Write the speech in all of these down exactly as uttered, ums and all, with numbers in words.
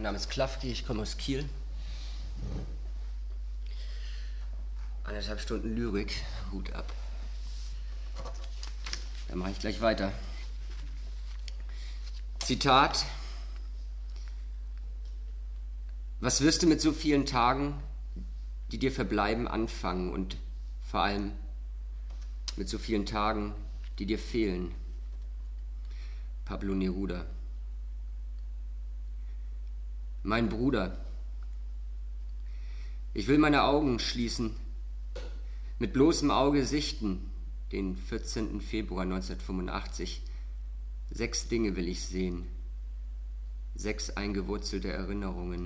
Mein Name ist Klafki, ich komme aus Kiel. Anderthalb Stunden Lyrik, Hut ab. Dann mache ich gleich weiter. Zitat: Was wirst du mit so vielen Tagen, die dir verbleiben, anfangen und vor allem mit so vielen Tagen, die dir fehlen? Pablo Neruda. Mein Bruder, ich will meine Augen schließen, mit bloßem Auge sichten, den vierzehnten Februar neunzehnhundertfünfundachtzig. Sechs Dinge will ich sehen, sechs eingewurzelte Erinnerungen.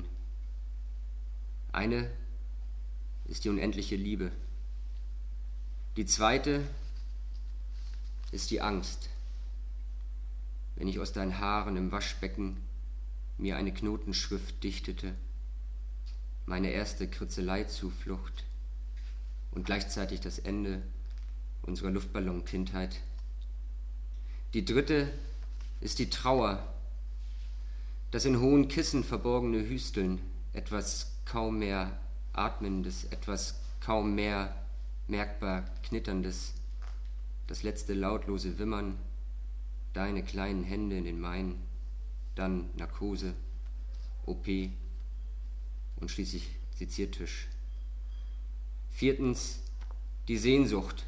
Eine ist die unendliche Liebe. Die zweite ist die Angst, wenn ich aus deinen Haaren im Waschbecken mir eine Knotenschrift dichtete, meine erste Kritzeleizuflucht und gleichzeitig das Ende unserer Luftballonkindheit. Die dritte ist die Trauer, das in hohen Kissen verborgene Hüsteln, etwas kaum mehr Atmendes, etwas kaum mehr merkbar Knitterndes, das letzte lautlose Wimmern, deine kleinen Hände in den meinen, dann Narkose, O P und schließlich Seziertisch. Viertens, die Sehnsucht.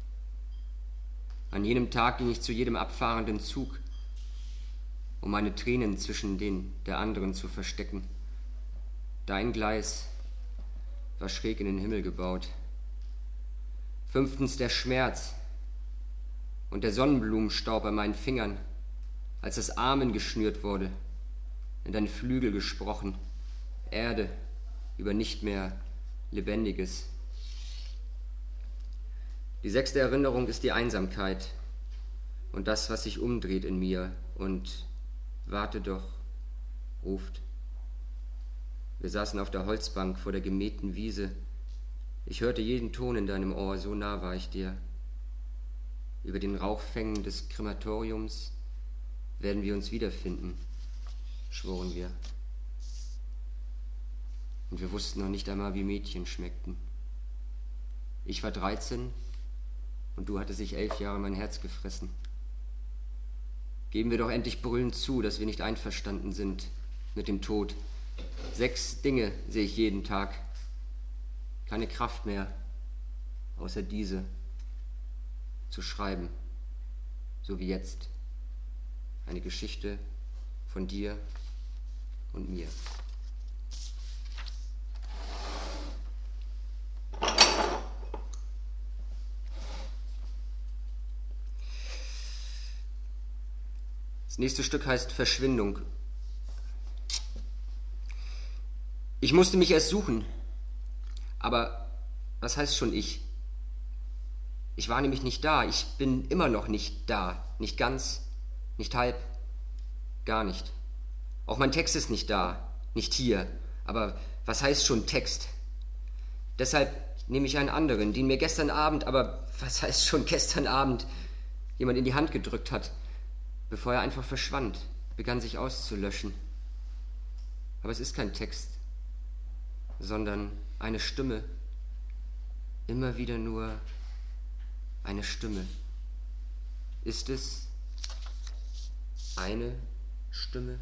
An jenem Tag ging ich zu jedem abfahrenden Zug, um meine Tränen zwischen den der anderen zu verstecken. Dein Gleis war schräg in den Himmel gebaut. Fünftens, der Schmerz und der Sonnenblumenstaub an meinen Fingern, als das Amen geschnürt wurde, in deine Flügel gesprochen, Erde über nicht mehr Lebendiges. Die sechste Erinnerung ist die Einsamkeit und das, was sich umdreht in mir und warte doch, ruft. Wir saßen auf der Holzbank vor der gemähten Wiese. Ich hörte jeden Ton in deinem Ohr, so nah war ich dir. Über den Rauchfängen des Krematoriums werden wir uns wiederfinden, schworen wir. Und wir wussten noch nicht einmal, wie Mädchen schmeckten. Ich war dreizehn und du hattest sich elf Jahre mein Herz gefressen. Geben wir doch endlich brüllend zu, dass wir nicht einverstanden sind mit dem Tod. Sechs Dinge sehe ich jeden Tag. Keine Kraft mehr, außer diese, zu schreiben, so wie jetzt. Eine Geschichte von dir und mir. Das nächste Stück heißt Verschwindung. Ich musste mich erst suchen, aber was heißt schon ich? Ich war nämlich nicht da, ich bin immer noch nicht da, nicht ganz, nicht halb, gar nicht. Auch mein Text ist nicht da, nicht hier. Aber was heißt schon Text? Deshalb nehme ich einen anderen, den mir gestern Abend, aber was heißt schon gestern Abend, jemand in die Hand gedrückt hat, bevor er einfach verschwand, begann sich auszulöschen. Aber es ist kein Text, sondern eine Stimme. Immer wieder nur eine Stimme. Ist es eine Stimme?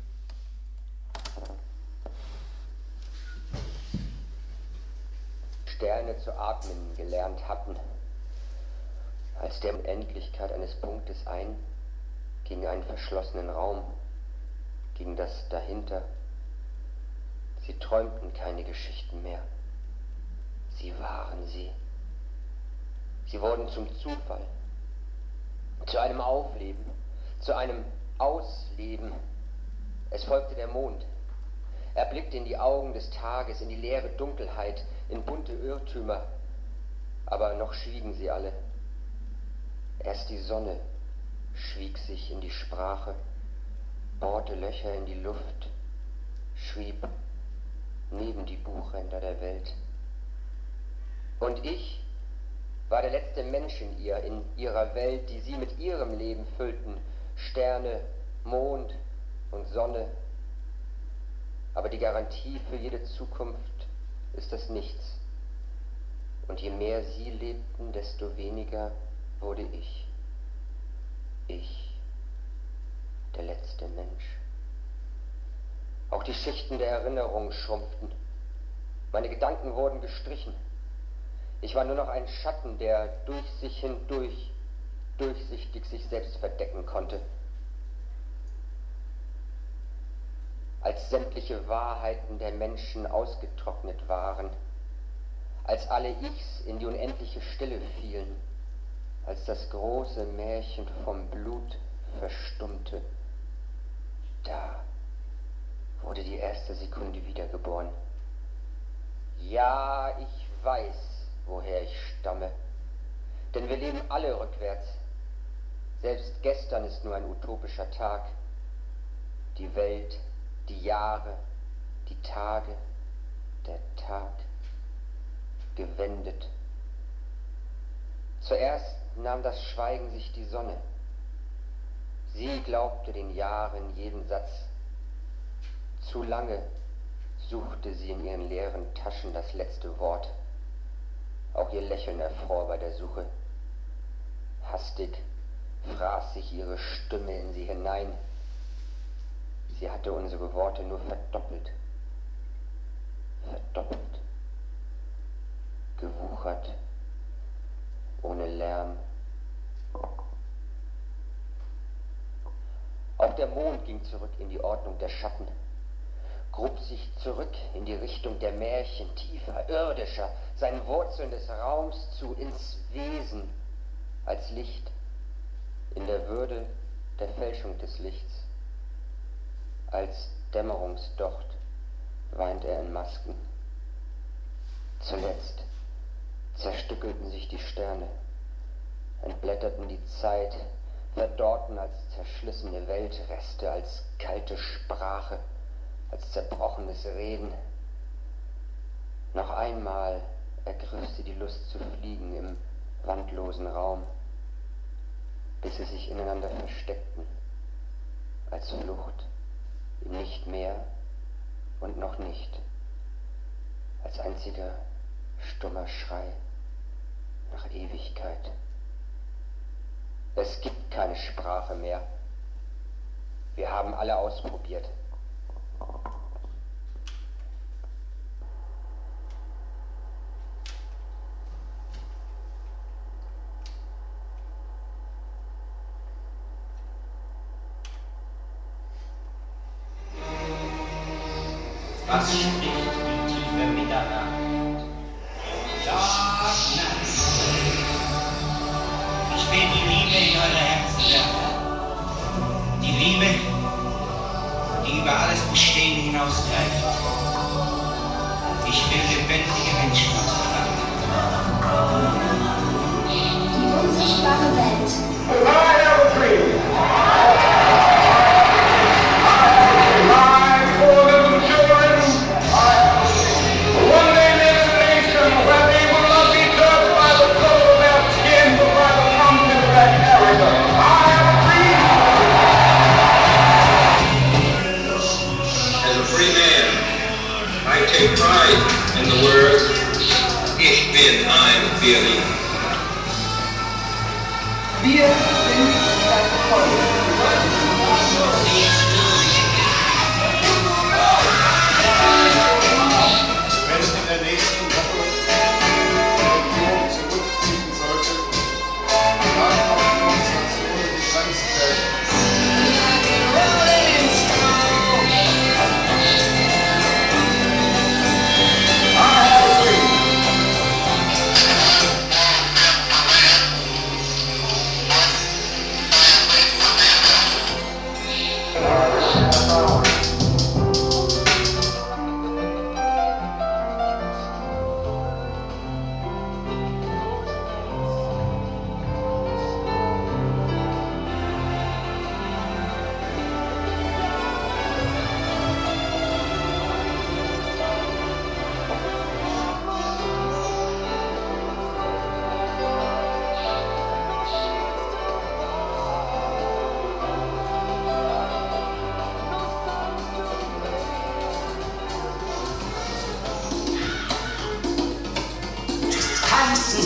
Sterne zu atmen gelernt hatten. Als der Unendlichkeit eines Punktes ein, gegen einen verschlossenen Raum, gegen das dahinter. Sie träumten keine Geschichten mehr. Sie waren sie. Sie wurden zum Zufall, zu einem Aufleben, zu einem Ausleben. Es folgte der Mond. Er blickte in die Augen des Tages, in die leere Dunkelheit, in bunte Irrtümer. Aber noch schwiegen sie alle. Erst die Sonne schwieg sich in die Sprache, bohrte Löcher in die Luft, schrieb neben die Buchränder der Welt. Und ich war der letzte Mensch in ihr, in ihrer Welt, die sie mit ihrem Leben füllten. Sterne, Mond und Sonne. Aber die Garantie für jede Zukunft ist das Nichts. Und je mehr sie lebten, desto weniger wurde ich. Ich, der letzte Mensch. Auch die Schichten der Erinnerung schrumpften. Meine Gedanken wurden gestrichen. Ich war nur noch ein Schatten, der durch sich hindurch durchsichtig sich selbst verdecken konnte. Als sämtliche Wahrheiten der Menschen ausgetrocknet waren, als alle Ichs in die unendliche Stille fielen, als das große Märchen vom Blut verstummte, da wurde die erste Sekunde wiedergeboren. Ja, ich weiß, woher ich stamme, denn wir leben alle rückwärts. Selbst gestern ist nur ein utopischer Tag. Die Welt, die Jahre, die Tage, der Tag, gewendet. Zuerst nahm das Schweigen sich die Sonne. Sie glaubte den Jahren jeden Satz. Zu lange suchte sie in ihren leeren Taschen das letzte Wort. Auch ihr Lächeln erfror bei der Suche. Hastig fraß sich ihre Stimme in sie hinein. Sie hatte unsere Worte nur verdoppelt. Verdoppelt. Gewuchert. Ohne Lärm. Auch der Mond ging zurück in die Ordnung der Schatten. Grub sich zurück in die Richtung der Märchen, tiefer, irdischer, seinen Wurzeln des Raums zu, ins Wesen, als Licht, in der Würde der Fälschung des Lichts. Als Dämmerungsdocht weint er in Masken. Zuletzt zerstückelten sich die Sterne, entblätterten die Zeit, verdorrten als zerschlissene Weltreste, als kalte Sprache, als zerbrochenes Reden. Noch einmal ergriff sie die Lust zu fliegen im wandlosen Raum, bis sie sich ineinander versteckten, als Flucht im Nicht mehr und noch nicht, als einziger stummer Schrei nach Ewigkeit. Es gibt keine Sprache mehr. Wir haben alle ausprobiert. Was spricht die tiefe Mitternacht? Tag, Nacht. Ich will die Liebe in eure Herzen werfen. Die Liebe, die über alles Bestehen hinausgreift. Ich will lebendige Menschen ausgreifen. Die unsichtbare Welt. I have a dream. Take pride in the words, ich bin ein Berlin. Wir sind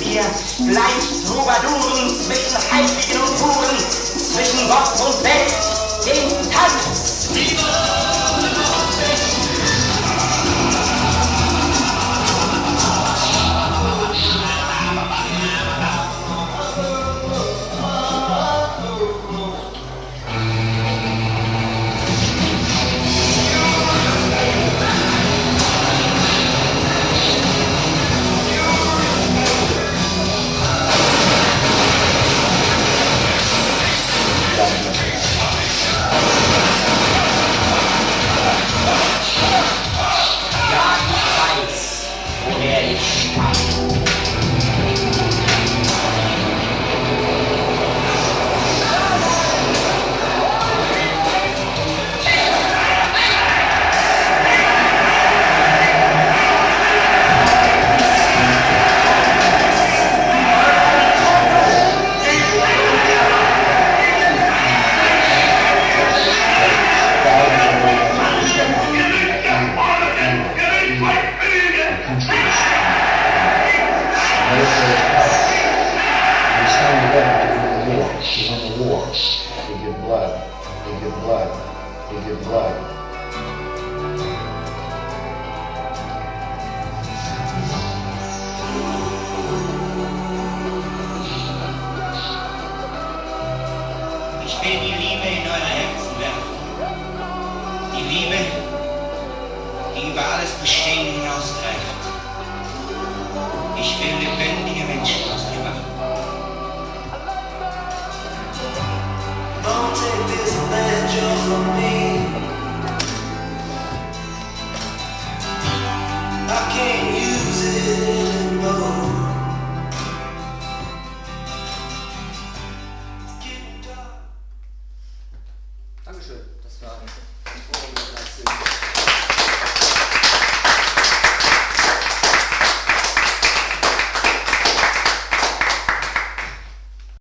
hier gleich Troubadouren zwischen Heiligen und Huren, zwischen Gott und Welt, den Tanz. Ich will die Liebe in eure Herzen werfen. Die Liebe, die über alles Bestehen hinausgreift. Ich will lebendige Menschen aus euch machen. Don't take this banjo from me. I can't use it anymore.